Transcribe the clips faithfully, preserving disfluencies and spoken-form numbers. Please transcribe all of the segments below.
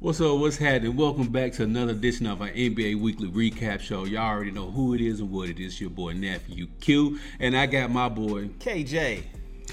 What's up? What's happening? Welcome back to another edition of our N B A Weekly Recap Show. Y'all already know who it is and what it is. Your boy Nephew Q, and I got my boy K J.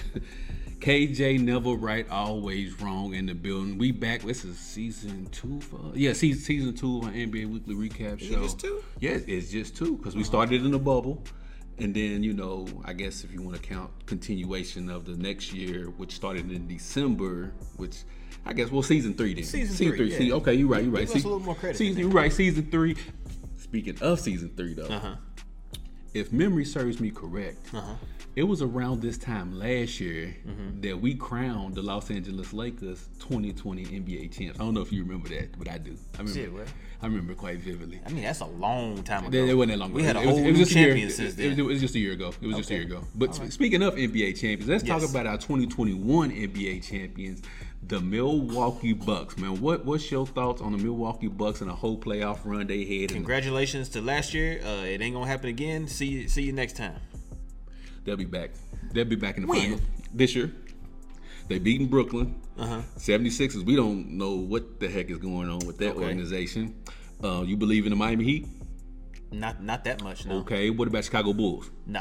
K J never right, always wrong in the building. We back. This is season two for yeah, season season two of our N B A Weekly Recap Show. Is it just two? Yes, it's just two because we started in the bubble. And then, you know, I guess if you want to count continuation of the next year, which started in December, which I guess, well, season three then. Season, season three, three. yeah. See, okay, you're right, you're right. Give us a little more credit. Season, you're right, season three. Speaking of season three, though, Uh-huh. if memory serves me correct, Uh-huh. it was around this time last year Mm-hmm. that we crowned the Los Angeles Lakers twenty twenty N B A champs. I don't know if you remember that, but I do. I remember. Shit, what? I remember quite vividly. I mean, that's a long time ago. It, it wasn't that long ago. We had a It was- whole it was new just a year- champion since it- then. It, was just a year ago. It was just a Okay. year ago. But All right. speaking of N B A champions, let's Yes. talk about our twenty twenty-one N B A champions, the Milwaukee Bucks. Man, what what's your thoughts on the Milwaukee Bucks and the whole playoff run they had? And Congratulations to last year. Uh, it ain't gonna happen again. See you. See you next time. they'll be back. They'll be back in the When? final this year. They beating Brooklyn. Uh-huh. seventy-sixers, we don't know what the heck is going on with that Okay. organization. Uh, you believe in the Miami Heat? Not not that much. No. Okay. What about Chicago Bulls? No.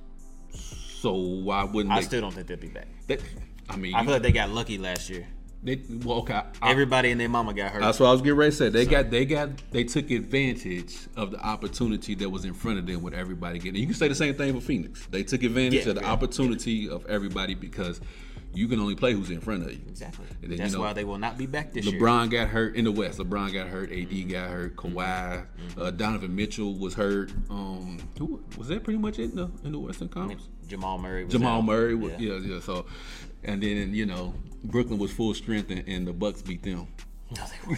So why wouldn't I they? still don't think they'll be back. They, I mean, I feel like they got lucky last year. they, well, okay. I, Everybody and their mama got hurt. That's what I was getting ready to say. They got, they got, they took advantage of the opportunity that was in front of them with everybody getting. You can say the same thing for Phoenix. They took advantage Yeah, of the yeah, opportunity of everybody because you can only play who's in front of you. Exactly. And then, That's you know, why they will not be back this year. LeBron got hurt in the West. LeBron got hurt. A D got hurt. Kawhi, uh, Donovan Mitchell was hurt. Um, who was that? Pretty much it in the in the Western Conference. Jamal Murray. Was Jamal out. Murray, was, Yeah. yeah. yeah, So, and then you know Brooklyn was full strength, and, and the Bucks beat them. No, they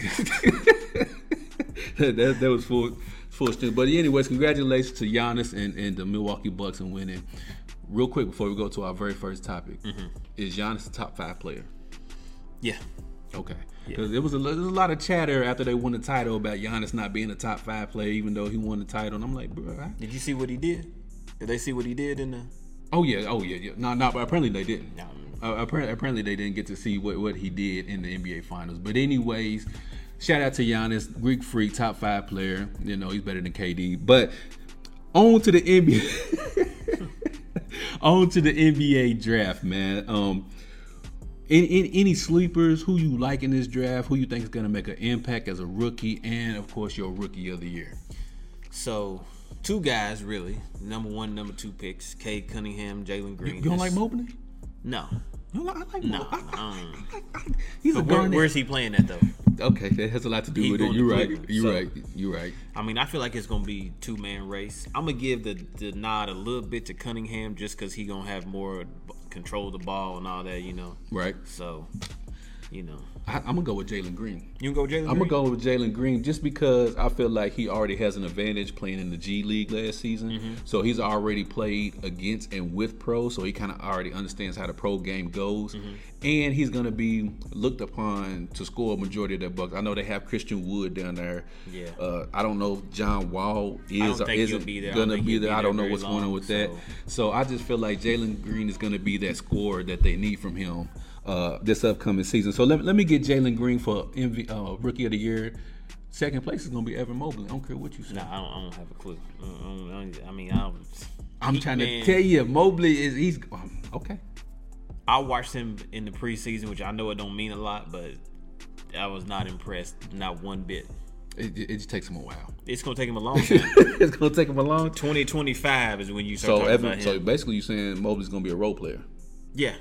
weren't. that, that was full full strength. But anyways, congratulations to Giannis and, and the Milwaukee Bucks and winning. Real quick before we go to our very first topic, Mm-hmm. is Giannis a top five player? Yeah. Okay. Because there was a there was a lot of chatter after they won the title about Giannis not being a top five player, even though he won the title. And I'm like, bro. I, Did you see what he did? Did they see what he did in the? oh yeah, oh yeah, yeah. No, no. But apparently they didn't. No. Uh, apparently, apparently they didn't get to see what, what he did in the N B A Finals. But anyways, shout out to Giannis, Greek freak, top five player. You know he's better than K D. But on to the N B A. On to the N B A draft, man. Um, in, in, any sleepers who you like in this draft? Who you think is going to make an impact as a rookie, and of course your rookie of the year? So, two guys really. Number one, number two picks. Cade Cunningham, Jalen Green. You don't like This- Mobley? No. You don't like, I like No, Mobley. I- I- um, I- I- I- he's a But where, Garnett. where's he playing at though? Okay, that has a lot to do He with it. going to You're right. Cleveland, You're so- right. You're right. I mean, I feel like it's gonna be two man race. I'm gonna give the, the nod a little bit to Cunningham just because he gonna have more b- control of the ball and all that, you know. Right. So, you know, I, I'm gonna go with Jalen Green. you can go Jalen. I'm gonna Green? go with Jalen Green just because I feel like he already has an advantage playing in the G League last season. Mm-hmm. So he's already played against and with pros, so he kind of already understands how the pro game goes. Mm-hmm. And he's gonna be looked upon to score a majority of their bucks. I know they have Christian Wood down there. Yeah. Uh, I don't know if John Wall is or think he'll isn't be there. I don't gonna think be he'll there. be I there don't know very what's going on long, with that. so- So I just feel like Jalen Green is gonna be that scorer that they need from him uh, this upcoming season. So let, let me get Jalen Green for M V, uh, Rookie of the Year. Second place is gonna be Evan Mobley. I don't care what you say. Nah, I don't, I don't have a clue. I, don't, I, don't, I mean, I don't, I'm he- trying man, to tell you, Mobley is he's um, okay. I watched him in the preseason, which I know it don't mean a lot, but I was not impressed, not one bit. It, it just takes him a while. It's gonna take him a long time. It's gonna take him a long time. twenty twenty-five is when you start So talking Evan, about so him. basically, you're saying Mobley's gonna be a role player. Yeah,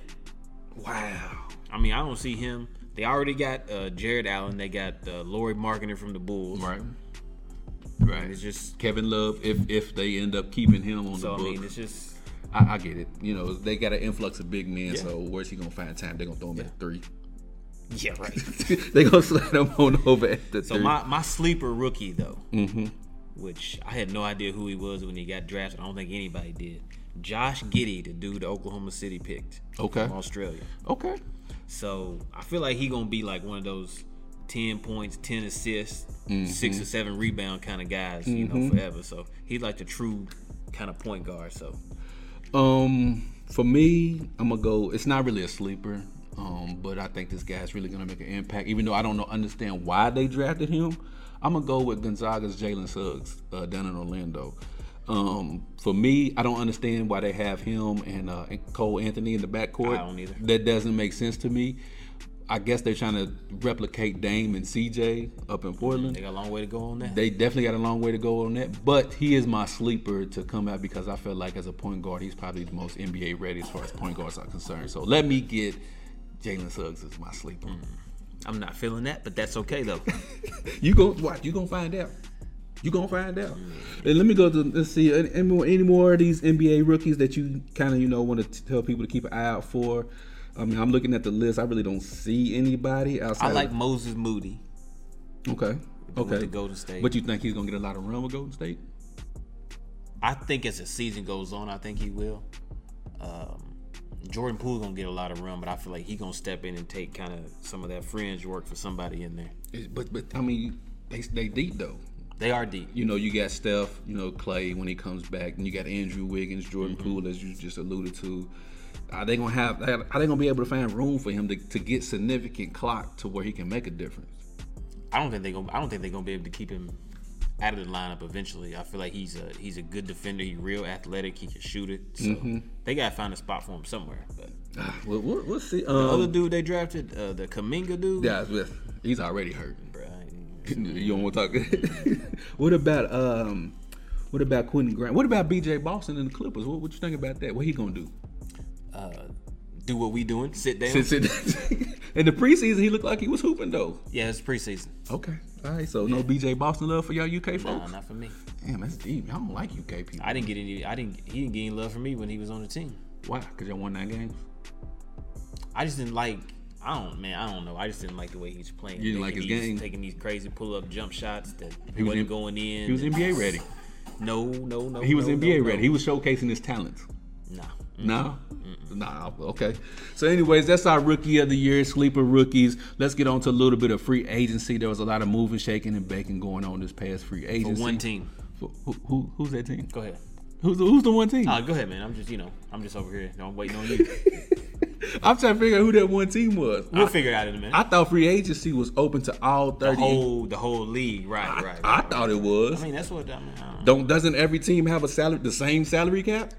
Wow. I mean, I don't see him. They already got uh, Jared Allen. They got uh, Laurie Marketing from the Bulls. Right. And Right. it's just Kevin Love, if if they end up keeping him on so. the I mean, book, it's just I, I get it. You know, they got an influx of big men. Yeah. So where's he gonna find time? They're gonna throw him at three. yeah, right. They gonna slide him on over at the So three. my my sleeper rookie though, mm-hmm. which I had no idea who he was when he got drafted. I don't think anybody did. Josh Giddey, the dude Oklahoma City picked Okay. from Australia. Okay. So I feel like he gonna be like one of those ten points, ten assists, Mm-hmm. six or seven rebound kind of guys, you know, forever. So he's like the true kind of point guard. So Um, for me, I'm gonna go. It's not really a sleeper. Um, but I think this guy's really going to make an impact. Even though I don't know, understand why they drafted him, I'm going to go with Gonzaga's Jalen Suggs uh, down in Orlando. Um, for me, I don't understand why they have him and, uh, and Cole Anthony in the backcourt. I don't either. That doesn't make sense to me. I guess they're trying to replicate Dame and C J up in Portland. They got a long way to go on that. They definitely got a long way to go on that. But he is my sleeper to come out because I feel like as a point guard, he's probably the most N B A ready as far as point guards are concerned. So let me get Jalen Suggs as my sleeper. Mm. I'm not feeling that, but that's okay though. You go watch. You gonna find out. You gonna find out. Mm. And let me go to let's see any more, any more of these N B A rookies that you kind of you know want to tell people to keep an eye out for. I mean, I'm looking at the list. I really don't see anybody outside. I like of... Moses Moody. Okay. Okay. With Golden State. But you think he's gonna get a lot of run with Golden State? I think as the season goes on, I think he will. Um, Jordan Poole's gonna get a lot of run, but I feel like he's gonna step in and take kind of some of that fringe work for somebody in there. But but I mean, they they deep though. They are deep. You know, you got Steph, you know, Clay when he comes back, and you got Andrew Wiggins, Jordan mm-hmm. Poole, as you just alluded to. Are they gonna have? Are they gonna be able to find room for him to, to get significant clock to where he can make a difference? I don't think they gonna. I don't think they're gonna be able to keep him out of the lineup eventually. I feel like he's a he's a good defender. He's real athletic. He can shoot it. So mm-hmm. they gotta find a spot for him somewhere. But uh, we'll, we'll, we'll see. The um, other dude they drafted, uh, the Kuminga dude. Yeah, he's already hurt. Bro, you don't want to talk. What about um? What about Quentin Grant? What about B J Boston and the Clippers? What, what you think about that? What he gonna do? Uh, do what we doing? Sit down. Sit, sit down. In the preseason, he looked like he was hooping though. Yeah, it's preseason. Okay, all right. So yeah. no B J Boston love for y'all U K folks. Nah, not for me. Damn, that's deep. Y'all don't like U K people. I didn't get any. I didn't. He didn't get any love from me when he was on the team. Why? Because y'all won nine games. I just didn't like. I don't, man. I don't know. I just didn't like the way he was playing. You didn't like his game. Taking these crazy pull-up jump shots that he wasn't was going in. He was N B A ready. No, no, no. He was no, N B A no, ready. no. He was showcasing his talents. Nah. Mm-mm. No? Mm-mm. Nah. Okay. So, anyways, that's our rookie of the year, sleeper rookies. Let's get on to a little bit of free agency. There was a lot of moving, shaking, and baking going on this past free agency. For one team. For, who, who, who's that team? Go ahead. Who's the, who's the one team? Uh, go ahead, man. I'm just, you know, I'm just over here. I'm waiting on you. I'm trying to figure out who that one team was. We'll I, figure it out in a minute. I thought free agency was open to all thirty. The whole, the whole league, right, I, right. right I right, thought right. it was. I mean, that's what I mean. I don't, don't doesn't every team have a salary, the same salary cap?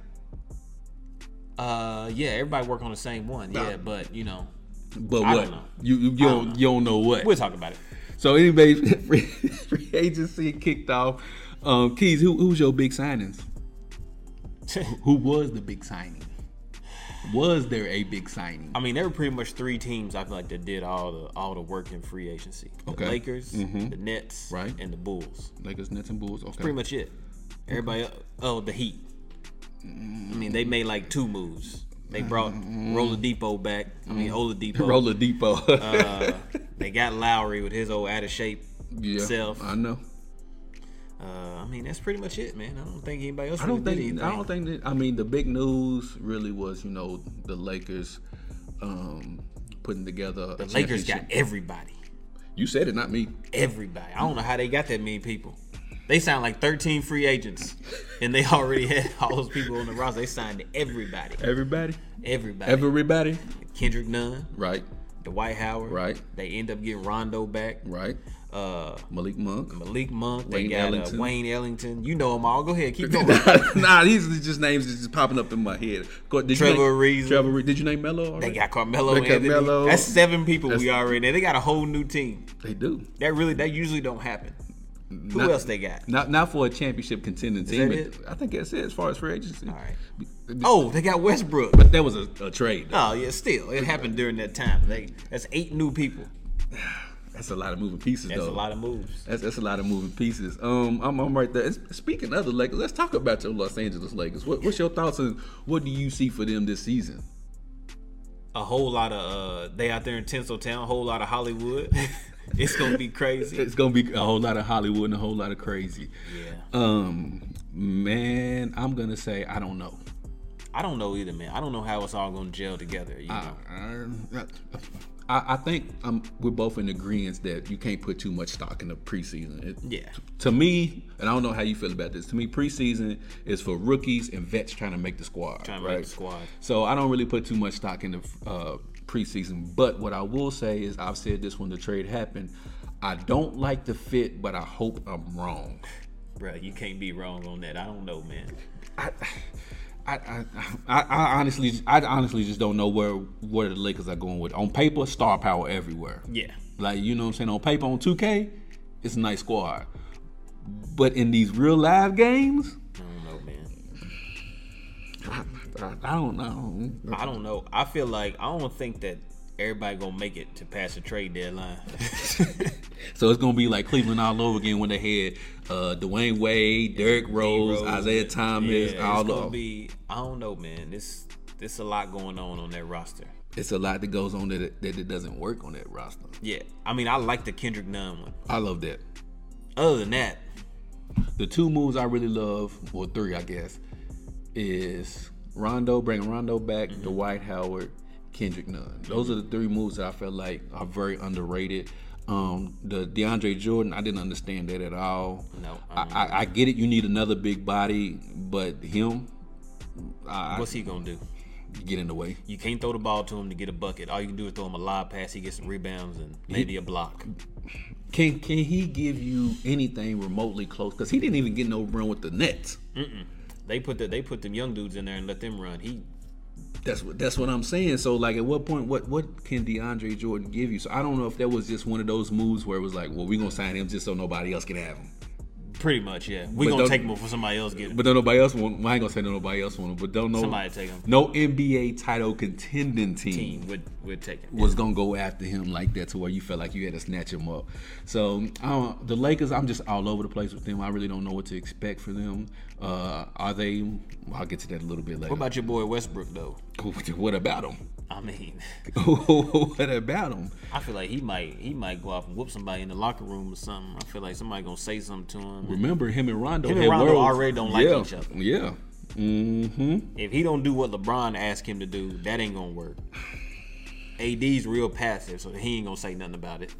Uh, yeah, everybody work on the same one. Yeah, but you know. But I what? Don't know. You you, you don't, don't you don't know what? We'll talk about it. So anyway, free, free agency kicked off. Um, Keys, who who's your big signings? Who was the big signing? Was there a big signing? I mean, there were pretty much three teams I feel like that did all the all the work in free agency. The okay. Lakers, mm-hmm. the Nets, right, and the Bulls. Lakers, Nets, and Bulls. Okay, that's pretty much it. Everybody, oh, the Heat. I mean, they made like two moves. They brought Oladipo back. I mean, Oladipo. Oladipo. uh, they got Lowry with his old out of shape yeah, self. I know. Uh, I mean, that's pretty much it, man. I don't think anybody else. I don't really think. did anything. I don't think that. I mean, the big news really was, you know, the Lakers um, putting together. The Lakers got everybody. You said it, not me. Everybody. I don't know how they got that many people. They signed like thirteen free agents, and they already had all those people on the roster. They signed everybody. Everybody. Everybody. Everybody. Kendrick Nunn. Right. Dwight Howard. Right. They end up getting Rondo back. Right. Uh, Malik Monk. Malik Monk. Wayne they got Ellington. Uh, Wayne Ellington. You know them all. Go ahead, keep going. Nah, these are just names that's just popping up in my head. Go, did Trevor you name, Ariza. Trevor Ariza. Did you name Melo already? They got Carmelo. They got Anthony. Melo. That's seven people That's, we already know. They got a whole new team. They do. That really, that usually don't happen. Who not, else they got? Not not for a championship contending team. That it? I think that's it as far as free agency. All right. Oh, they got Westbrook. But that was a, a trade. Though. Oh yeah, still it happened during that time. They, that's eight new people. That's a lot of moving pieces. That's though. a lot of moves. That's that's a lot of moving pieces. Um, I'm, I'm right there. Speaking of the Lakers, let's talk about your Los Angeles Lakers. What, what's your thoughts on what do you see for them this season? A whole lot of uh, they out there in Tinseltown. A whole lot of Hollywood. It's gonna be crazy. It's gonna be a whole lot of Hollywood and a whole lot of crazy. Yeah. Um, man, I'm gonna say I don't know. I don't know either, man. I don't know how it's all gonna gel together. You know. I, I, I think um, we're both in agreement that you can't put too much stock in the preseason. It, yeah. To me, and I don't know how you feel about this. To me, preseason is for rookies and vets trying to make the squad. Trying to right? make the squad. So I don't really put too much stock in the uh, preseason. But what I will say is, I've said this when the trade happened, I don't like the fit, but I hope I'm wrong. Bro, you can't be wrong on that. I don't know, man. I, I, I, I, I honestly, I honestly just don't know where where the Lakers are going with. On paper, star power everywhere. Yeah. Like, you know what I'm saying? On paper, on two K, it's a nice squad. But in these real live games, I don't know, man. I, I, I don't know. I don't know. I feel like I don't think that everybody gonna make it to pass the trade deadline. So it's gonna be like Cleveland all over again when they had uh, Dwayne Wade, Derrick Rose, Rose, Isaiah Thomas, yeah, all it's gonna of be. I don't know, man. This this a lot going on on that roster. It's a lot that goes on that it, that it doesn't work on that roster. Yeah, I mean, I like the Kendrick Nunn one. I love that. Other than that, the two moves I really love, or three, I guess, is Rondo, bringing Rondo back, mm-hmm. Dwight Howard, Kendrick Nunn. Those are the three moves that I feel like are very underrated. Um, the DeAndre Jordan, I didn't understand that at all. No, I, I, I get it. You need another big body, but him, I, what's he gonna do? Get in the way. You can't throw the ball to him to get a bucket. All you can do is throw him a lob pass. He gets some rebounds and maybe he, a block. Can can he give you anything remotely close? Because he didn't even get no run with the Nets. Mm-mm. They put the they put them young dudes in there and let them run. He. That's what that's what I'm saying. So like, at what point, what what can DeAndre Jordan give you? So I don't know if that was just one of those moves where it was like, well, we're gonna sign him just so nobody else can have him. Pretty much, yeah. We're going to take him before somebody else get him. But don't nobody else want him. I ain't going to say no nobody else want him. But don't know. Somebody take him. No N B A title contending team, team would, would take him. Was yeah. going to go after him like that to where you felt like you had to snatch him up. So I don't, the Lakers, I'm just all over the place with them. I really don't know what to expect for them. Uh, are they? Well, I'll get to that a little bit later. What about your boy Westbrook, though? What about him? I mean, what about him? I feel like he might he might go off and whoop somebody in the locker room or something. I feel like somebody gonna say something to him. Remember, him and Rondo, him and Rondo already don't like yeah, each other. Yeah. Mm-hmm. If he don't do what LeBron asked him to do, that ain't gonna work. A D's real passive, so he ain't gonna say nothing about it.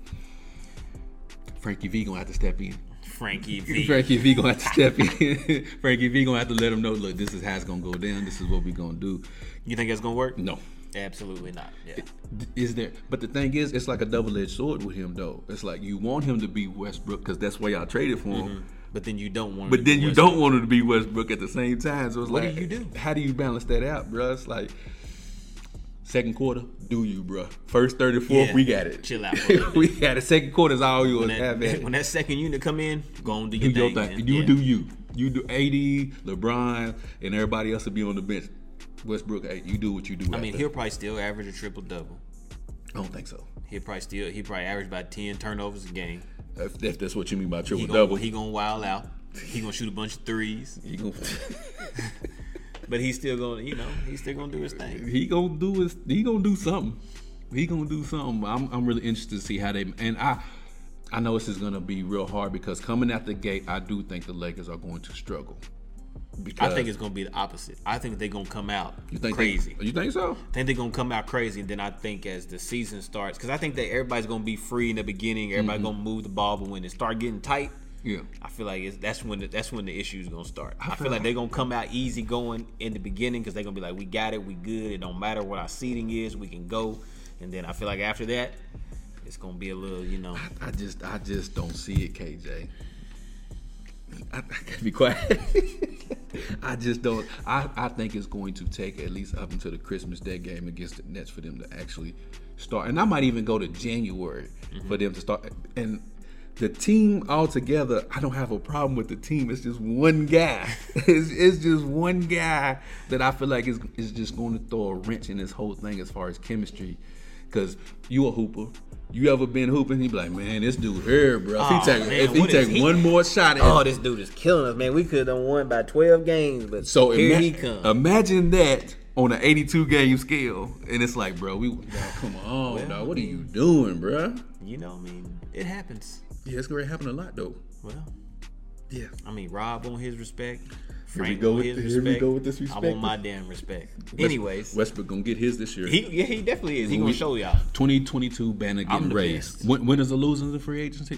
Frankie V gonna have to step in. Frankie V. Frankie V gonna have to step in. Frankie V gonna have to let him know, look, this is how it's gonna go down. This is what we gonna do. You think it's gonna work? No. Absolutely not. Yeah. Is there? But the thing is, it's like a double-edged sword with him, though. It's like you want him to be Westbrook because that's why y'all traded for him. Mm-hmm. But then you don't want. But then you Westbrook. don't want him to be Westbrook at the same time. So it's what like, do you do? How do you balance that out, bro? It's like second quarter, do you, bro? First, third, and fourth, yeah. we got it. Chill out. We got it. Second quarter is all yours. When Have that, it. when that second unit come in, go on do your, do your thing. thing. You yeah. do you. You do A D, LeBron, and everybody else will be on the bench. Westbrook, hey, you do what you do. I mean, he'll probably still average a triple double. I don't think so. He'll probably still he probably average about ten turnovers a game. If, if that's what you mean by triple he gonna, double, he gonna wild out. He gonna shoot a bunch of threes. He gonna, but he's still gonna, you know, he's still gonna do his thing. He gonna do his. He gonna do something. He gonna do something. I'm I'm really interested to see how they and I. I know this is gonna be real hard because coming out the gate, I do think the Lakers are going to struggle. I think it's gonna be the opposite. I think they're gonna come out you think crazy. They, you think so? I think they're gonna come out crazy, and then I think as the season starts, because I think that everybody's gonna be free in the beginning. Everybody's mm-hmm. gonna move the ball, but when it start getting tight, yeah, I feel like it's, that's when the, that's when the issues gonna start. I, I feel, feel like, like they're gonna come out easy going in the beginning because they're gonna be like, we got it, we good. It don't matter what our seating is, we can go. And then I feel like after that, it's gonna be a little, you know. I, I just I just don't see it, K J. I, I gotta be quiet. I just don't. I, I think it's going to take at least up until the Christmas Day game against the Nets for them to actually start. And I might even go to January mm-hmm. for them to start. And the team altogether, I don't have a problem with the team. It's just one guy. it's, it's just one guy that I feel like is, is just going to throw a wrench in this whole thing as far as chemistry. Because you a hooper. You ever been hooping? He be like, man, this dude here, bro. If oh, he take, man, if he take he? one more shot at oh, him, this dude is killing us, man. We could have won by twelve games, but so here ima- he comes. Imagine that on an eighty-two game scale, and it's like, bro, we dog, come on, well, dog. What are you doing, bro? You know, I mean, it happens. Yeah, it's gonna happen a lot, though. Well, yeah. I mean, Rob on his respect. Here we, go with, here respect. we go with this respect. I want my damn respect. West, Anyways. Westbrook going to get his this year. He, yeah, he definitely is. He going to show y'all. twenty twenty-two banner getting raised. When, when is the losing the free agency?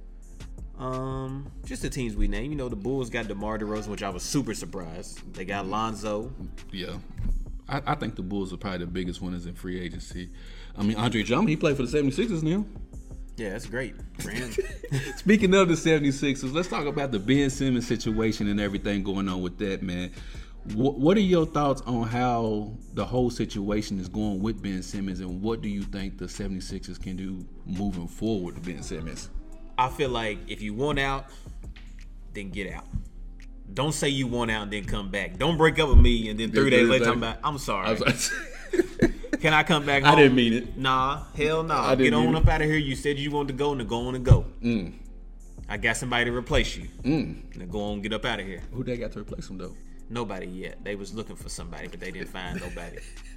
Um, Just the teams we name. You know, the Bulls got DeMar DeRozan, which I was super surprised. They got Lonzo. Yeah. I, I think the Bulls are probably the biggest winners in free agency. I mean, Andre Drummond, he played for the seventy-sixers now. Yeah, that's great for him. Speaking of the seventy-sixers, let's talk about the Ben Simmons situation and everything going on with that, man. What, what are your thoughts on how the whole situation is going with Ben Simmons, and what do you think the seventy-sixers can do moving forward with Ben Simmons? I feel like if you want out, then get out. Don't say you want out and then come back. Don't break up with me and then three days later talking about, I'm sorry. Can I come back home? I didn't mean it. Nah, hell no. Nah. Get on up out of here. You said you wanted to go, and go on and go. Mm. I got somebody to replace you. Mm. Now go on, get up out of here. Who they got to replace him though? Nobody yet. They was looking for somebody, but they didn't find nobody.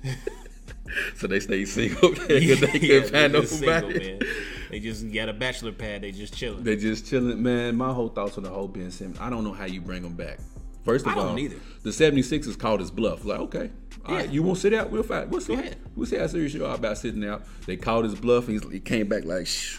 So they stayed single. They yeah, couldn't yeah, find nobody. Single, man. They just got a bachelor pad. They just chilling. They just chilling, man. My whole thoughts on the whole Ben Simmons. I don't know how you bring him back. First of I don't all, either. the seventy-sixers called his bluff. Like, okay, all yeah. right, you won't sit out? We'll fight. We'll see. ahead. We'll see how serious you are about sitting out. They called his bluff. And he came back like, shh.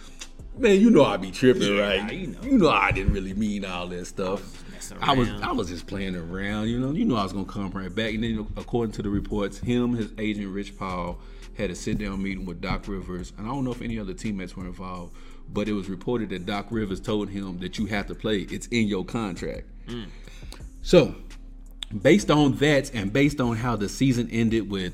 Man, you know I be tripping, yeah, right? You know. you know I didn't really mean all that stuff. I was, I was I was just playing around, you know. You know I was gonna come right back. And then according to the reports, him, his agent Rich Paul, had a sit down meeting with Doc Rivers. And I don't know if any other teammates were involved, but it was reported that Doc Rivers told him that you have to play. It's in your contract. Mm. So, based on that, and based on how the season ended with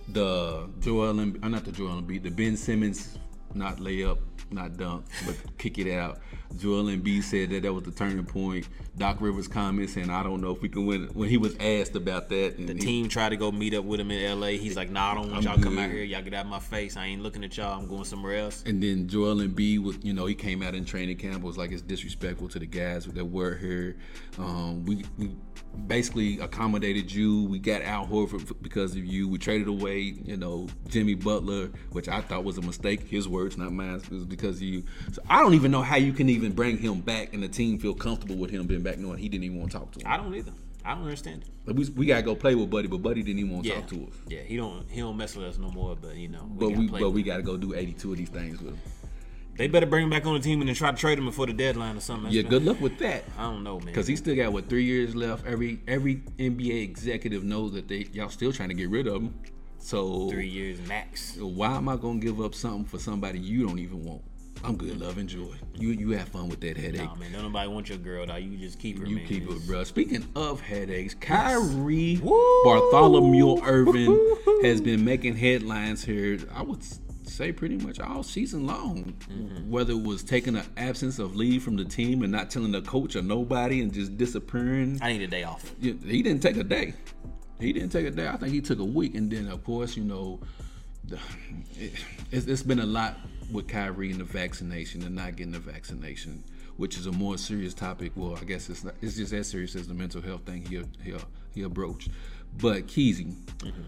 the Joel, Embiid, not the Joel Embiid, the Ben Simmons, not layup, not dunk, but kick it out. Joel Embiid said that that was the turning point. Doc Rivers' comments saying, I don't know if we can win. When he was asked about that. And the he, team tried to go meet up with him in L A. He's like, nah, I don't want I'm y'all to come good. out here. Y'all get out of my face. I ain't looking at y'all. I'm going somewhere else. And then Joel Embiid, was, you know, he came out in training camp, was like, it's disrespectful to the guys that were here. Um, we, we basically accommodated you. We got Al Horford because of you. We traded away, you know, Jimmy Butler, which I thought was a mistake. His words, not mine. It was because of you. So I don't even know how you can even bring him back and the team feel comfortable with him being back, knowing he didn't even want to talk to him. I don't either. I don't understand it. Like we, we gotta go play with Buddy, but Buddy didn't even want to Yeah. talk to us. Yeah, he don't he don't mess with us no more. But you know, we But gotta we play but with we him. gotta go do eighty-two of these things with him. They better bring him back on the team and then try to trade him before the deadline or something. That's Yeah, been- good luck with that. I don't know, man. Because he still got what three years left. Every every N B A executive knows that they y'all still trying to get rid of him. So three years max. why am I gonna give up something for somebody you don't even want? I'm good, love, enjoy. You you have fun with that headache. Nah, man, don't nobody want your girl, dog. You just keep her, You man. keep It's- it, bro. Speaking of headaches, Kyrie Woo! Bartholomew Irving has been making headlines here, I would say pretty much all season long. Mm-hmm. Whether it was taking an absence of leave from the team and not telling the coach or nobody and just disappearing. I need a day off. He didn't take a day. He didn't take a day. I think he took a week. And then, of course, you know, the, it, it's, it's been a lot with Kyrie and the vaccination and not getting the vaccination, which is a more serious topic. Well, I guess it's not, it's just as serious as the mental health thing he he he broached. But Keezy, mm-hmm.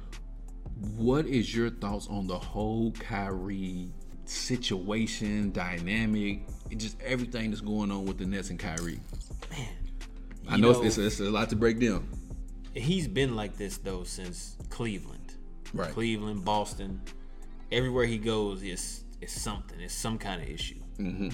what is your thoughts on the whole Kyrie situation, dynamic, just everything that's going on with the Nets and Kyrie? Man, I know, know it's, it's, it's a lot to break down. He's been like this though since Cleveland, Right? Cleveland, Boston, everywhere he goes, it's it's something. It's some kind of issue. Mm-hmm.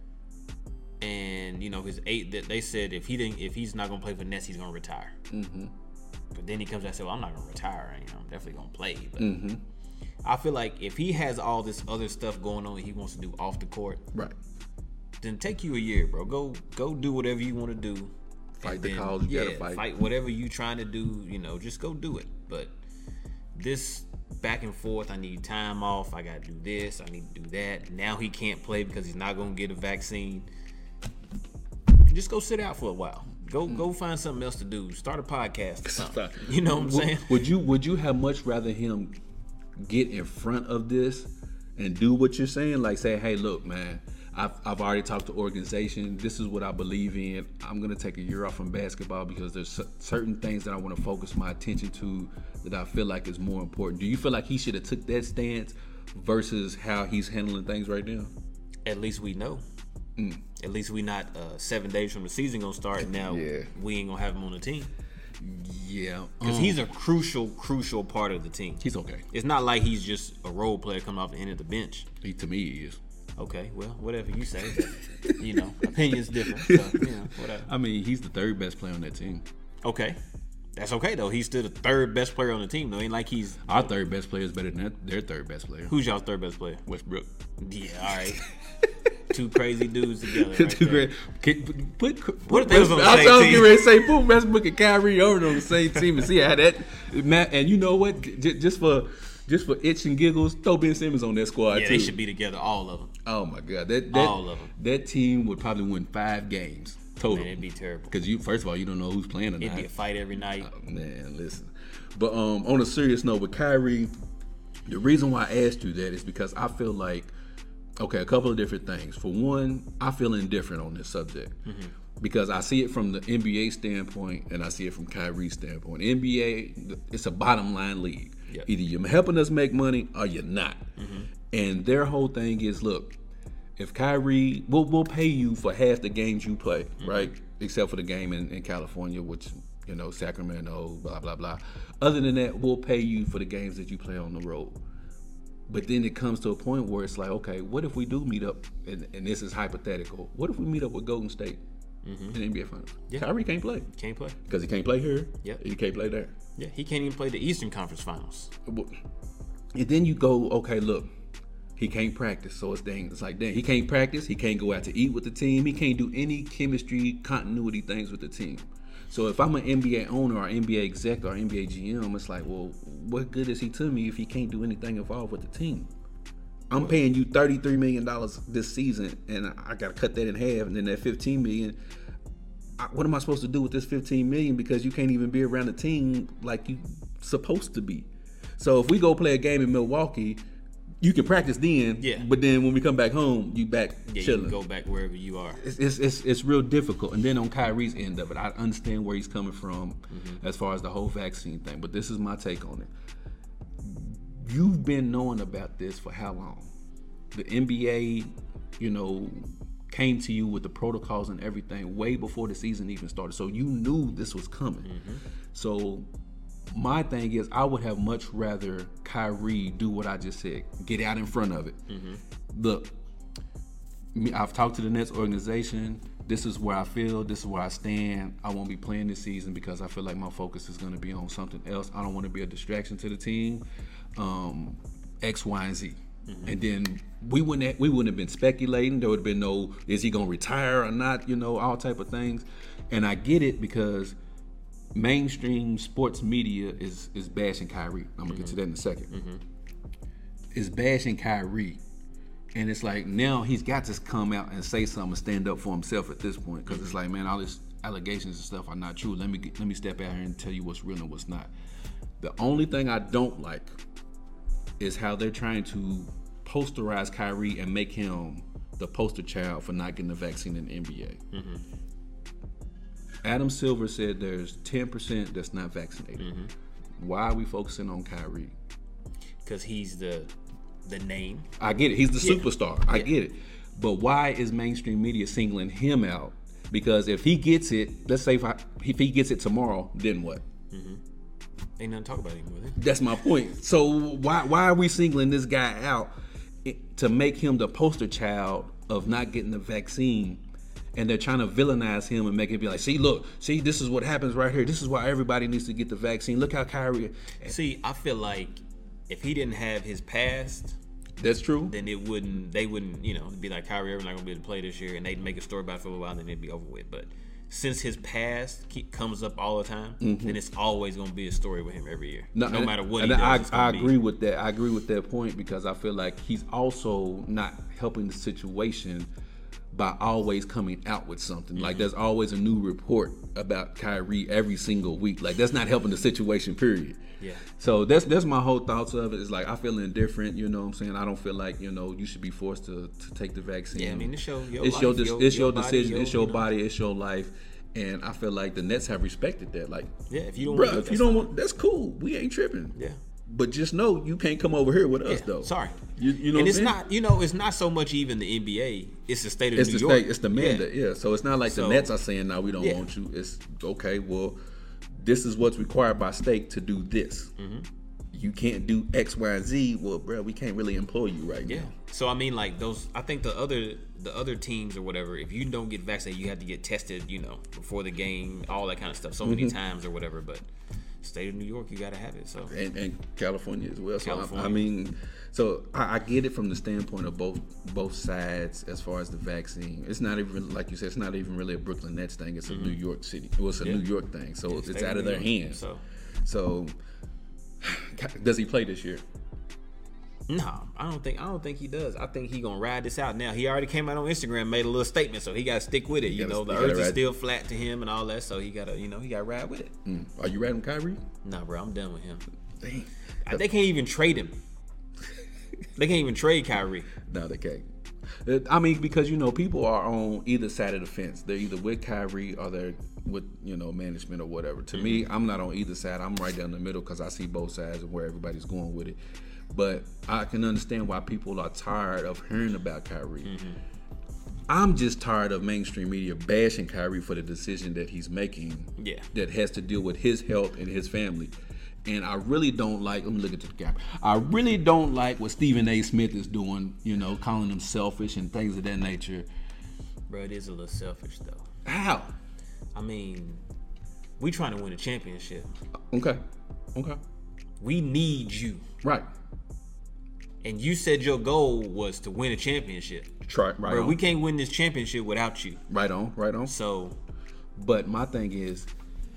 And you know, his eight that they said if he didn't, if he's not gonna play for Nets, he's gonna retire. Mm-hmm. But then he comes out and says, "Well, I'm not gonna retire. You know, I'm definitely gonna play." But Mm-hmm. I feel like if he has all this other stuff going on that he wants to do off the court, Right. then take you a year, bro. Go go do whatever you want to do. Fight And the then, cause you yeah, gotta fight. Fight whatever you trying to do. You know, just go do it. But this back and forth, I need time off. I gotta do this. I need to do that. Now he can't play because he's not gonna get a vaccine. Just go sit out for a while. Go go find something else to do. Start a podcast or something. You know what I'm saying? Would, would you would you have much rather him get in front of this and do what you're saying? Like say, hey, look, man, I've I've already talked to organization. This is what I believe in. I'm gonna take a year off from basketball because there's certain things that I want to focus my attention to that I feel like is more important. Do you feel like he should have took that stance versus how he's handling things right now? At least we know. Mm. At least we not uh, seven days from the season gonna start. And now Yeah. we ain't gonna have him on the team Yeah, because um, he's a crucial, crucial part of the team. he's okay. It's not like he's just a role player coming off the end of the bench. He to me he is. Okay, well, whatever you say. You know, opinions different. So, you know, whatever. I mean, he's the third best player on that team. Okay, That's okay though. He's still the third best player on the team though. Ain't like he's our third best player is better than their third best player. Who's y'all's third best player? Westbrook. Yeah, all right. Two crazy dudes together. Right Two there. great. Put, put, put, what if they was on the I same was team? getting ready to say put Westbrook and Kyrie over on the same team and see how that. Matt, and you know what? J- just for just for itch and giggles, throw Ben Simmons on that squad Yeah, too. they should be together, all of them. Oh my God, that, that All of them. That team would probably win five games total. Man, it'd be terrible. Because you, first of all, you don't know who's playing or It'd not. be a fight every night. Oh, man, listen. But um, on a serious note, with Kyrie, the reason why I asked you that is because I feel like, okay, a couple of different things. For one, I feel indifferent on this subject mm-hmm. because I see it from the N B A standpoint and I see it from Kyrie's standpoint. N B A, it's a bottom line league. Yep. Either you're helping us make money or you're not. Mm-hmm. And their whole thing is, look, if Kyrie, we'll, we'll pay you for half the games you play, mm-hmm. right? Except for the game in, in California, which, you know, Sacramento, blah, blah, blah. Other than that, we'll pay you for the games that you play on the road. But then it comes to a point where it's like, okay, what if we do meet up, and, and this is hypothetical, what if we meet up with Golden State mm-hmm. in the N B A Finals? Yeah. Kyrie can't play. Can't play. Because he can't play here. Yep. He can't play there. Yeah, he can't even play the Eastern Conference Finals. And then you go, okay, look, he can't practice. So it's dang, it's like, dang, he can't practice. He can't go out to eat with the team. He can't do any chemistry, continuity things with the team. So if I'm an N B A owner or N B A exec or N B A G M, it's like, well, what good is he to me if he can't do anything involved with the team? I'm paying you thirty-three million dollars this season, and I got to cut that in half, and then that fifteen million dollars, I, what am I supposed to do with this fifteen million dollars because you can't even be around the team like you supposed to be? So if we go play a game in Milwaukee, you can practice then, yeah. but then when we come back home, you back yeah, chilling. You can go back wherever you are. It's, it's it's it's real difficult. And then on Kyrie's end of it, I understand where he's coming from mm-hmm. as far as the whole vaccine thing, but this is my take on it. You've been knowing about this for how long? The N B A, you know, came to you with the protocols and everything way before the season even started. So you knew this was coming. Mm-hmm. So my thing is, I would have much rather Kyrie do what I just said, get out in front of it. Mm-hmm. Look, I've talked to the Nets organization. This is where I feel. This is where I stand. I won't be playing this season because I feel like my focus is going to be on something else. I don't want to be a distraction to the team. Um, X, Y, and Z. Mm-hmm. And then we wouldn't have, we wouldn't have been speculating. There would have been no, is he going to retire or not? You know, all type of things. And I get it because mainstream sports media is is bashing Kyrie. I'm gonna mm-hmm. get to that in a second. Mm-hmm. Is bashing Kyrie, and it's like now he's got to come out and say something, and stand up for himself at this point, because mm-hmm. it's like, man, all these allegations and stuff are not true. Let me get, let me step out here and tell you what's real and what's not. The only thing I don't like is how they're trying to posterize Kyrie and make him the poster child for not getting the vaccine in the N B A. Mm-hmm. Adam Silver said there's ten percent that's not vaccinated. Mm-hmm. Why are we focusing on Kyrie? Because he's the the name. I get it. He's the yeah. superstar. I yeah. get it. But why is mainstream media singling him out? Because if he gets it, let's say if, I, if he gets it tomorrow, then what? Mm-hmm. Ain't nothing to talk about anymore. Then. That's my point. So why why are we singling this guy out to make him the poster child of not getting the vaccine? And they're trying to villainize him and make it be like, see, look, see, this is what happens right here. This is why everybody needs to get the vaccine. Look how Kyrie. See, I feel like if he didn't have his past, that's true. Then it wouldn't. They wouldn't, you know, be like Kyrie Irving not gonna be able to play this year, and they'd make a story about it for a while, and then it'd be over with. But since his past keep, comes up all the time, mm-hmm. then it's always gonna be a story with him every year, no, no and, matter what and he does. I, I agree be. with that. I agree with that point because I feel like he's also not helping the situation by always coming out with something. Mm-hmm. Like there's always a new report about Kyrie every single week. Like that's not helping the situation, period. Yeah. So that's that's my whole thoughts of it. It's like I feel indifferent, you know what I'm saying? I don't feel like, you know, you should be forced to, to take the vaccine. Yeah, I mean it's your, your it's life, your, your it's your, your body, decision, your, it's your you know. body, it's your life. And I feel like the Nets have respected that. Like, yeah, if you don't bro, want if you don't want, that's cool. We ain't tripping. Yeah. But just know you can't come over here with us, yeah, though. Sorry. You, you know and what it's I'm not, you know, it's not so much even the N B A. It's the state of it's New the York. State, it's the mandate, yeah. yeah. So it's not like so, the Nets are saying, no, we don't yeah. want you. It's, okay, well, this is what's required by state to do this. Mm-hmm. You can't do X, Y, and Z. Well, bro, we can't really employ you right yeah. now. So, I mean, like, those, I think the other the other teams or whatever, if you don't get vaccinated, you have to get tested, you know, before the game, all that kind of stuff, so many mm-hmm. times or whatever. But State of New York, you gotta have it. So and, and California as well. So California. I, I mean, so I, I get it from the standpoint of both both sides as far as the vaccine. It's not even like you said. It's not even really a Brooklyn Nets thing. It's a mm-hmm. New York City. Well, it's a yeah. New York thing. So yeah, it's out of their hands. So, so does he play this year? No, I don't think I don't think he does. I think he gonna ride this out now. He already came out on Instagram, made a little statement, so he gotta stick with it. You, you gotta, know, the earth is still flat to him and all that, so he gotta, you know, he gotta ride with it. Mm. Are you riding Kyrie? Nah, bro, I'm done with him. Dang. I, they can't even trade him. They can't even trade Kyrie. No, they can't. I mean, because you know, people are on either side of the fence. They're either with Kyrie or they're with, you know, management or whatever. To mm-hmm. me, I'm not on either side. I'm right down the middle because I see both sides and where everybody's going with it. But I can understand why people are tired of hearing about Kyrie. Mm-hmm. I'm just tired of mainstream media bashing Kyrie for the decision that he's making. Yeah. That has to deal with his health and his family. And I really don't like, let me look at the gap. I really don't like what Stephen A. Smith is doing, you know, calling him selfish and things of that nature. Bro, it is a little selfish, though. How? I mean, we trying to win a championship. Okay. Okay. We need you. Right. And you said your goal was to win a championship. Try, right Bro, on. we can't win this championship without you. Right on, right on. So, but my thing is,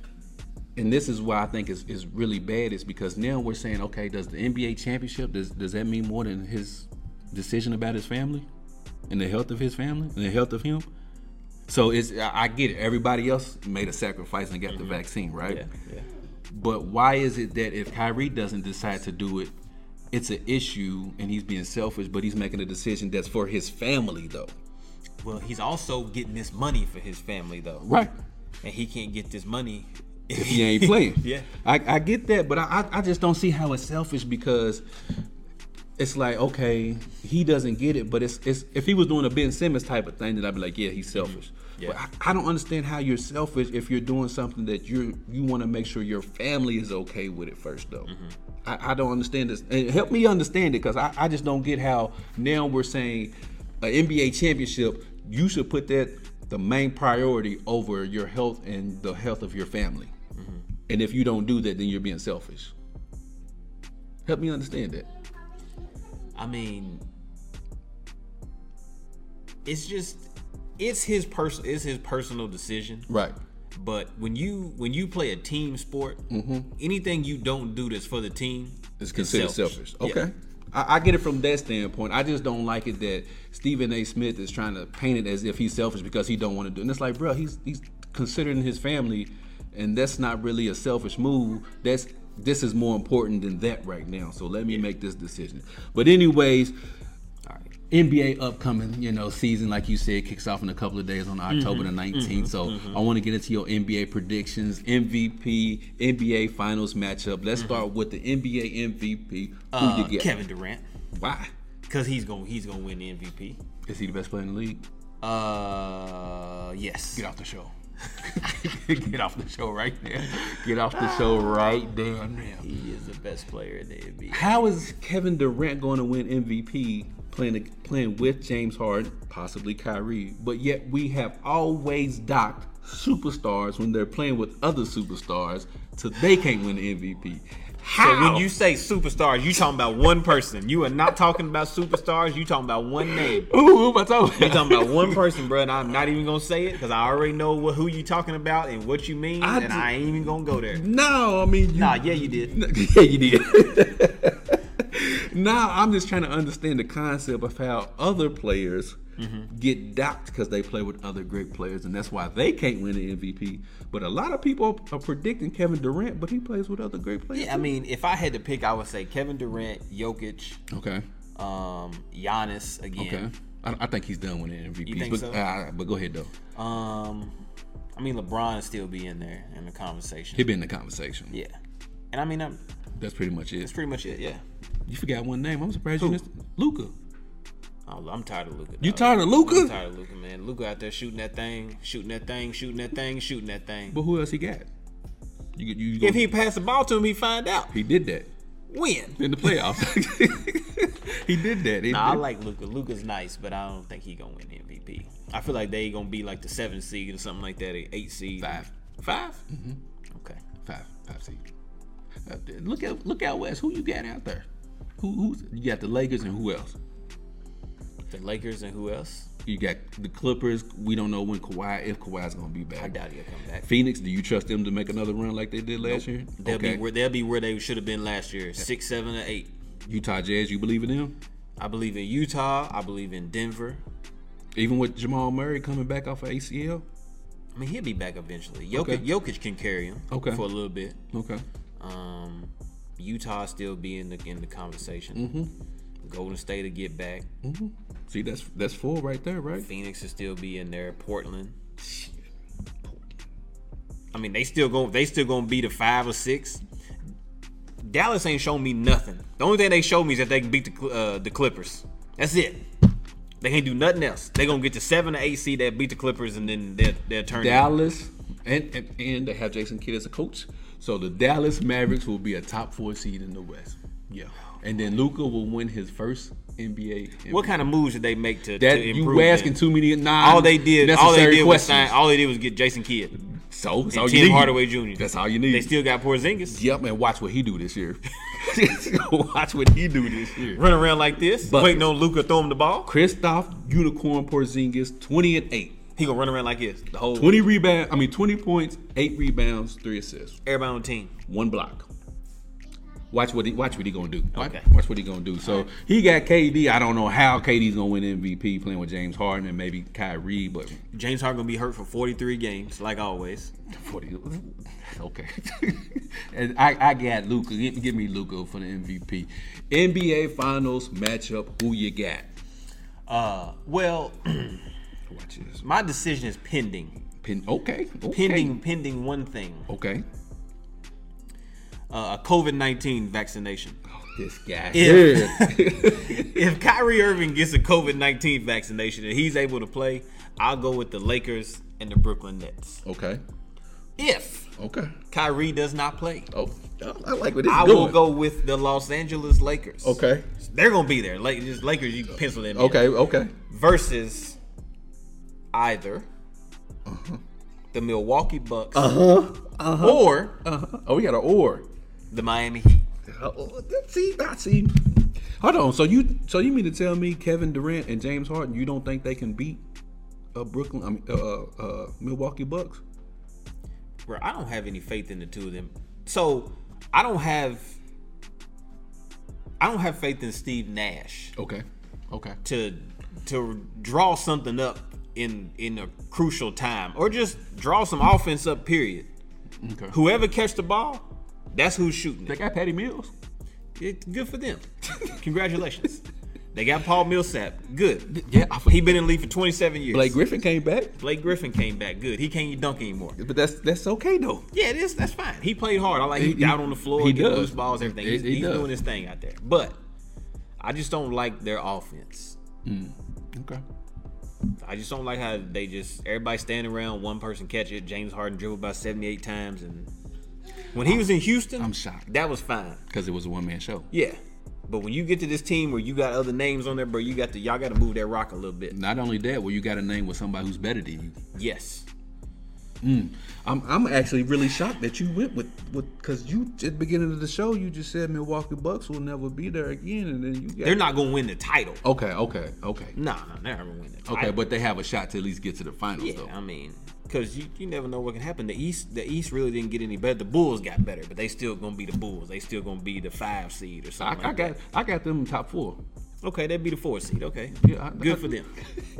and this is why I think is is really bad, is because now we're saying, okay, does the N B A championship, does does that mean more than his decision about his family and the health of his family and the health of him? So it's, I get it. Everybody else made a sacrifice and got mm-hmm. the vaccine, right? Yeah, yeah. But why is it that if Kyrie doesn't decide to do it, it's an issue and he's being selfish, but he's making a decision that's for his family, though? Well, he's also getting this money for his family, though. Right. And he can't get this money if he ain't playing. Yeah. I, I get that, but I, I just don't see how it's selfish, because it's like, okay, he doesn't get it, but it's it's if he was doing a Ben Simmons type of thing, then I'd be like, yeah, he's selfish. Yeah. But I, I don't understand how you're selfish if you're doing something that you you want to make sure your family is okay with it first, though. Mm-hmm. I, I don't understand this. And help me understand it, because I, I just don't get how now we're saying an N B A championship, you should put that the main priority over your health and the health of your family. Mm-hmm. And if you don't do that, then you're being selfish. Help me understand that. I mean, it's just it's his person it's his personal decision. Right. But when you when you play a team sport, mm-hmm. anything you don't do that's for the team is considered selfish. selfish. Okay. Yeah. I, I get it from that standpoint. I just don't like it that Stephen A. Smith is trying to paint it as if he's selfish because he don't want to do it. And it's like, bro, he's he's considering his family, and that's not really a selfish move. That's this is more important than that right now. So let me yeah. make this decision. But anyways, all right. N B A upcoming, you know, season, like you said, kicks off in a couple of days on October mm-hmm, the nineteenth. Mm-hmm, so mm-hmm. I want to get into your N B A predictions, M V P, N B A Finals matchup. Let's mm-hmm. start with the N B A M V P. Who uh, you get? Kevin Durant. Why? Because he's gonna he's gonna win the M V P. Is he the best player in the league? Uh, yes. Get off the show. Get off the show right there. Get off the show right there now. He is the best player in the N B A. How is Kevin Durant going to win M V P playing playing with James Harden, possibly Kyrie, but yet we have always docked superstars when they're playing with other superstars, so they can't win the M V P? How? So when you say superstars, you talking about one person. You are not talking about superstars. You talking about one name. Ooh, who am I talking about? You talking about one person, bro. And I'm not even gonna say it because I already know what, who you talking about and what you mean, I and d- I ain't even gonna go there. No, I mean, you, nah, yeah, you did. Yeah, you did. Now I'm just trying to understand the concept of how other players mm-hmm. get docked because they play with other great players, and that's why they can't win the M V P. But a lot of people are predicting Kevin Durant, but he plays with other great players. Yeah, too. I mean, if I had to pick, I would say Kevin Durant, Jokic, okay, um, Giannis again. Okay, I, I think he's done winning M V P. You think but, so? Uh, but go ahead though. Um, I mean, LeBron will still be in there in the conversation. He'll be in the conversation. Yeah, and I mean, I'm, that's pretty much it. That's pretty much it. Yeah. You forgot one name. I'm surprised Who? you missed Luka. Oh, I'm tired of Luka. You tired of Luka? I'm tired of Luka, man. Luka out there shooting that thing, shooting that thing, shooting that thing, shooting that thing. But who else he got? You, you, you if he passed the ball to him, he find out. He did that. When? In the playoffs. He did that. He nah, did. I like Luka. Luka's nice, but I don't think he gonna win the M V P. I feel like they gonna be like the seventh seed or something like that, an eight seed. Five. Five? Mm-hmm. Okay. Five. Five seed. Uh, look at look out west. Who you got out there? Who who's you got the Lakers and who else? The Lakers and who else? You got the Clippers. We don't know when Kawhi, if Kawhi's gonna be back. I doubt he'll come back. Phoenix, do you trust them to make another run like they did last Nope. year? They'll okay. be where they'll be where they should have been last year. Six, seven, or eight. Utah Jazz, you believe in them? I believe in Utah. I believe in Denver. Even with Jamal Murray coming back off of A C L? I mean, he'll be back eventually. Jokic, Okay. Jokic can carry him Okay. for a little bit. Okay. Um, Utah still be in the in the conversation. Mm-hmm. Golden State to get back. Mm-hmm. See, that's that's four right there, right? Phoenix will still be in there. Portland. I mean, they still going they still gonna be the five or six. Dallas ain't shown me nothing. The only thing they showed me is that they can beat the uh, the Clippers. That's it. They can't do nothing else. They gonna get to seven or eight seed that beat the Clippers, and then they'll they'll turn. Dallas, and, and and they have Jason Kidd as a coach, so the Dallas Mavericks will be a top four seed in the West. Yeah, and then Luka will win his first N B A. M V P. What kind of moves did they make to, That to improve? you asking them? too many non All they did, all they did was questions. sign. All they did was get Jason Kidd So that's and all you Tim need. Hardaway Junior That's all you need. They still got Porzingis. Yep, and watch what he do this year. Watch what he do this year. Run around like this, Buckets. waiting on Luka throw him the ball. Christoph Unicorn Porzingis, twenty and eight. He gonna run around like this the whole. twenty rebounds. I mean, twenty points, eight rebounds, three assists, Everybody on the team. one block. Watch what he watch what he gonna do. Watch, Okay. watch what he gonna do. So he got K D. I don't know how K D's gonna win M V P playing with James Harden and maybe Kyrie, but James Harden gonna be hurt for forty-three games, like always. forty. Okay. And I, I got Luka. Give, give me Luka for the M V P. N B A Finals matchup. Who you got? Uh, well, Watch this. my decision is pending. Pin, okay. okay. Pending, pending one thing: Okay. uh, a COVID nineteen vaccination. Oh, this guy. If, if Kyrie Irving gets a COVID nineteen vaccination and he's able to play, I'll go with the Lakers and the Brooklyn Nets. Okay. If Okay. Kyrie does not play, Oh, I like what this I is will going. go with the Los Angeles Lakers. Okay. They're gonna be there. Like just Lakers, you can pencil them in. Okay. Okay. Versus either the Milwaukee Bucks Uh-huh. Uh-huh. or Uh-huh. Oh, we got an or. the Miami Heat. Oh, see, I see. Hold on. So you, so you mean to tell me Kevin Durant and James Harden, you don't think they can beat uh, Brooklyn? I mean, uh, uh, uh, Milwaukee Bucks? Bro, I don't have any faith in the two of them. So I don't have, I don't have faith in Steve Nash Okay. Okay. to to draw something up in in a crucial time, or just draw some offense up. Period. Okay. Whoever catch the ball, that's who's shooting They it. got Patty Mills. It's good for them. Congratulations. They got Paul Millsap. Good. Yeah, I He been in the league for twenty-seven years. Blake Griffin came back, Blake Griffin came back. Good. He can't dunk anymore. but that's that's okay though. Yeah, it is. That's fine. He played hard. I like he, He- out on the floor, he getting does. loose balls, everything. He- He's, he he's does. doing his thing out there. But I just don't like their offense. Okay. I just don't like how they just everybody standing around, one person catch it. James Harden dribbled about seventy-eight times, and when he was in Houston, I'm shocked. That was fine. Because it was a one man show. Yeah. But when you get to this team where you got other names on there, bro, you got to y'all got to move that rock a little bit. Not only that, well, you got a name with somebody who's better than you. Yes. I'm I'm actually really shocked that you went with with because you at the beginning of the show you just said Milwaukee Bucks will never be there again, and then you got They're not gonna win the title. okay, okay, okay, No, no, they're not gonna win the title. okay, but they have a shot to at least get to the finals yeah, though. I mean, because you, you never know what can happen. The East the East really didn't get any better. The Bulls got better, but they still gonna be the Bulls. They still gonna be the five seed or I, something. I like got that. I got them top four. Okay, they'd be the four seed. Okay, Yeah, I- good I- for them.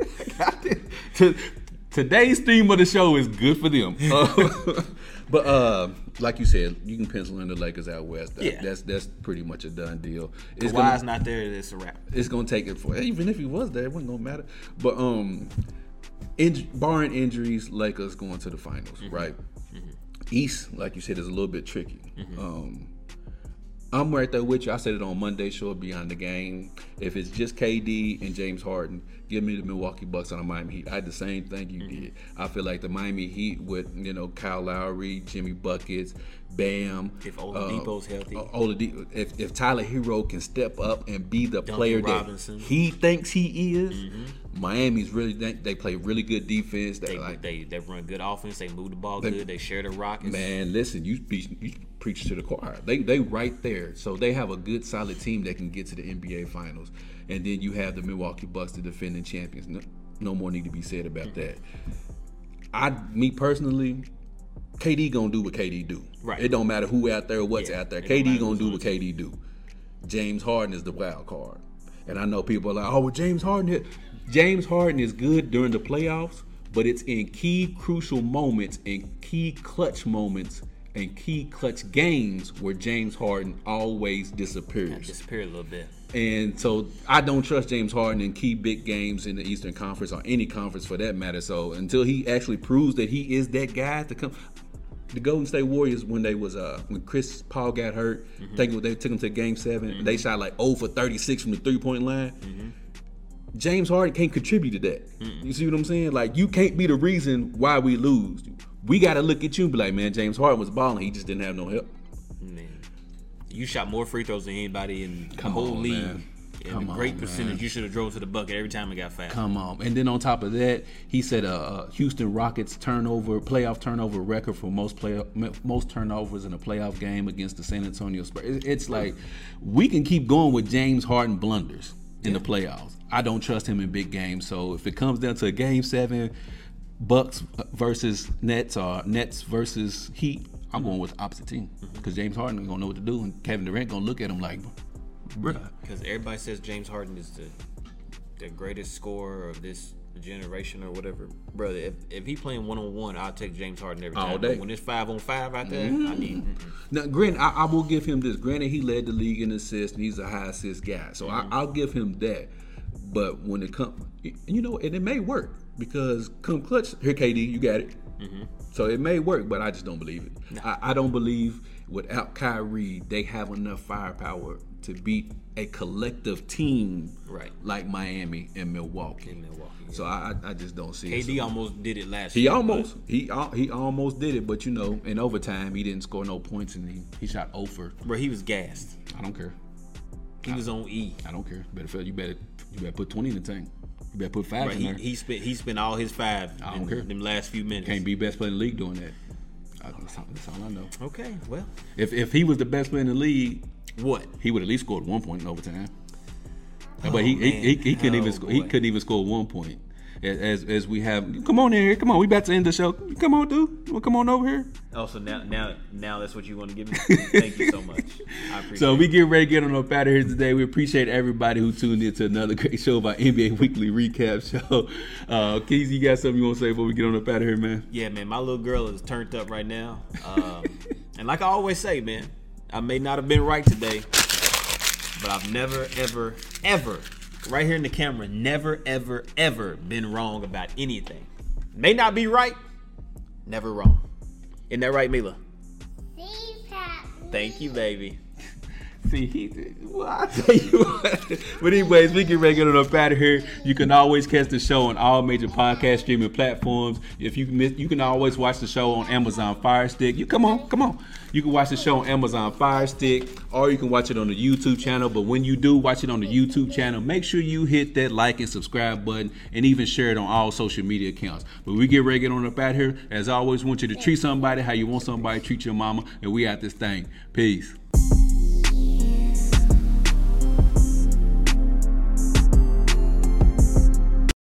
To- Today's theme of the show is good for them. Uh, but uh, like you said, you can pencil in the Lakers out west. That, Yeah. that's that's pretty much a done deal. It's Kawhi's gonna, not there. It's a wrap. it's gonna take it for even if he was there, it wasn't gonna matter. But um, in, barring injuries, Lakers going to the finals, Mm-hmm. right? East, like you said, is a little bit tricky. Mm-hmm. Um, I'm right there with you. I said it on Monday show Beyond the Game. If it's just K D and James Harden, give me the Milwaukee Bucks on the Miami Heat. I had the same thing you Mm-hmm. did. I feel like the Miami Heat with, you know, Kyle Lowry, Jimmy Buckets, Bam. If Oladipo's healthy. uh, Oladipo, if, if Tyler Hero can step up and be the Duncan player Robinson. that he thinks he is, Miami's really, they, they play really good defense. They, They, like, they they run good offense. They move the ball They- good. They share the rock. It's- man, listen, you be, you preach to the choir. They they right there. So they have a good solid team that can get to the N B A finals. And then you have the Milwaukee Bucks, the defending champions. No, no more need to be said about mm-hmm. that. I me personally, K D gonna do what K D do. Right. It don't matter who out there or what's yeah, out there. K D gonna do what K D do. James Harden is the wild card. And I know people are like, oh, well, James Harden hit. James Harden is good during the playoffs, but it's in key crucial moments and key clutch moments and key clutch games where James Harden always disappears. I disappear a little bit. And so I don't trust James Harden in key big games in the Eastern Conference or any conference for that matter. So until he actually proves that he is that guy to come, the Golden State Warriors when they was uh when Chris Paul got hurt, mm-hmm. think they took him to Game Seven. Mm-hmm. They shot like zero for thirty-six from the three point line. Mm-hmm. James Harden can't contribute to that. Mm-hmm. You see what I'm saying? Like you can't be the reason why we lose. We got to look at you and be like, man, James Harden was balling. He just didn't have no help. Man, you shot more free throws than anybody in Come the whole on, league. Man. And Come a great on, percentage. man. You should have drove to the bucket every time it got fouled. Come on. And then on top of that, he said a uh, uh, Houston Rockets turnover, playoff turnover record for most play, most turnovers in a playoff game against the San Antonio Spurs. It's like we can keep going with James Harden blunders in yeah. the playoffs. I don't trust him in big games. So if it comes down to a game seven, Bucks versus Nets or Nets versus Heat, I'm going with the opposite team because James Harden ain't gonna know what to do, and Kevin Durant gonna look at him like, bruh. Because everybody says James Harden is the the greatest scorer of this generation or whatever, brother. If if he playing one on one, I'll take James Harden every time. All day. But when it's five on five out there, mm-hmm. I need. Mm-hmm. Now, granted, I, I will give him this. Granted, he led the league in assists, and he's a high assist guy, so mm-hmm. I, I'll give him that. But when it comes, you know, and it may work because come clutch, here K D, you got it. Mm-hmm. So it may work, but I just don't believe it. No. I, I don't believe without Kyrie, they have enough firepower to beat a collective team right. like Miami and Milwaukee. In Milwaukee yeah. So I, I just don't see K D it. K D almost did it last he year. Almost, he almost. He almost did it, but you know, in overtime, he didn't score no points and he, he shot over. Bro, he was gassed. I don't care. He I, was on E. I don't care. Better, you better you better put twenty in the tank. You better put five Bro, in he, there. He spent he spent all his five I don't in care. them last few minutes. Can't be best player in the league doing that. I, that's, all, that's all I know. Okay, well. If if he was the best player in the league, what? He would at least scored one point in overtime. Oh, but he, he he he couldn't oh, even score, boy. he couldn't even score one point. As as we have, come on in here, come on, we about to end the show. Come on, dude, you wanna come on over here? Oh, so now now now that's what you want to give me? Thank you so much. I appreciate so it. we get ready to get on up out of here today. We appreciate everybody who tuned in to another great show of our N B A Weekly Recap show. Uh, Keys, you got something you want to say before we get on up out of here, man? Yeah, man, my little girl is turned up right now. Um, and like I always say, man, I may not have been right today, but I've never, ever, ever, right here in the camera, never, ever, ever been wrong about anything. May not be right, never wrong. Isn't that right, Mila? Thank you, baby. See, he, well, I tell you what. But anyways, we get ready to get on up out of here. You can always catch the show on all major podcast streaming platforms. If you miss, you can always watch the show on Amazon Fire Stick. You come on, come on. You can watch the show on Amazon Fire Stick, or you can watch it on the YouTube channel. But when you do watch it on the YouTube channel, make sure you hit that like and subscribe button, and even share it on all social media accounts. But we get ready to get on up out of here. As always, want you to treat somebody how you want somebody to treat your mama, and we out this thing. Peace.